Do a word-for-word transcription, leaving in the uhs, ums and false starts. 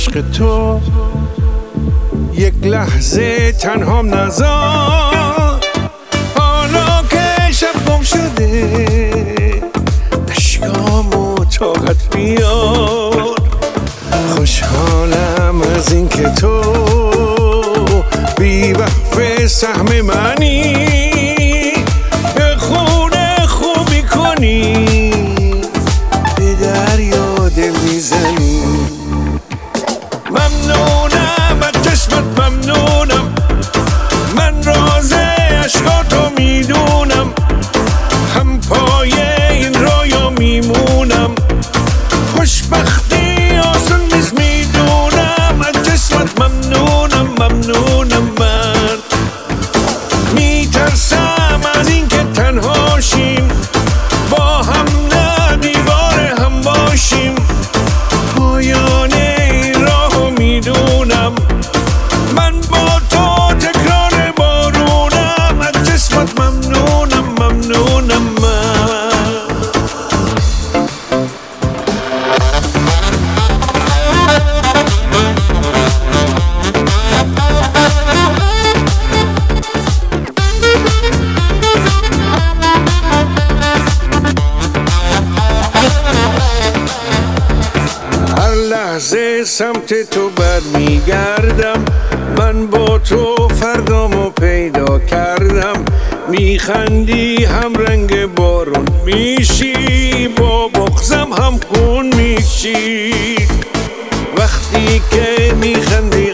عشق تو یک لحظه تنهام نذار. حالا که شب گم شده اشکامو طاقت بیار. خوشحالم از این که تو بی وقف سهم منی، به خونه خوبی کنی، به دریا دل میزنی. ممنونم از چشمت، ممنونم، من راز عشقاتو میدونم، هم پای این رایا میمونم. خوشبختی آسون نیست میدونم، از چشمت ممنونم، ممنونم. من میترسم از این که تنها شیم، با هم نه دیوار هم باشیم. پایان این راهو میدونم، من با تو تکرار بارونم، از چشمت ممنونم، ممنونم. من هر لحظه سمت تو برمیگردم، من با تو فردامو پیدا کردم. میخندی هم رنگ بارون میشی، با بغضم هم خون میشی. وقتی که میخندی